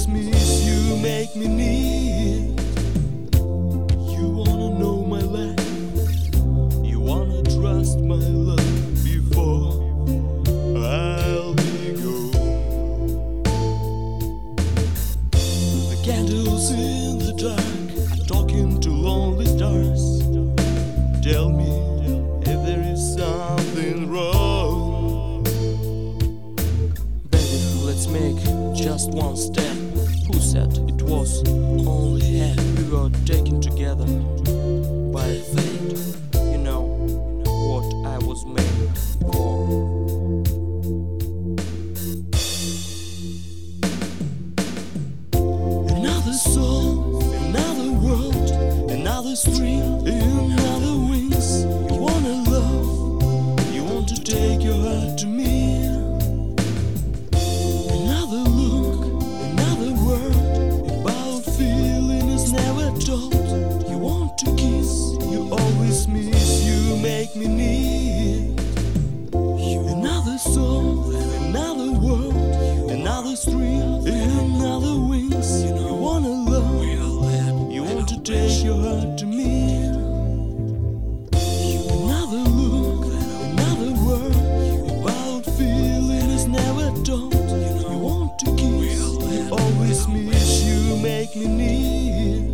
always miss you, make me need. You wanna know my life, you wanna trust my love before I'll be gone. The candles in the dark, talking to lonely stars. Tell me if there is something wrong. Baby, let's make just one step. Who said it was only half? We were taken together by fate. You know what I was made for. Another soul, another world, another stream, another wings. You wanna love, you want to take your heart to me. Another look, another word, about feeling is never told. You want to kiss, you always miss, you make me need. Another soul, another world, another stream, another wings. You wanna love, you want to take your heart to me. Another look, another word, about feeling is never told. You want to kiss, you always miss, you make me need.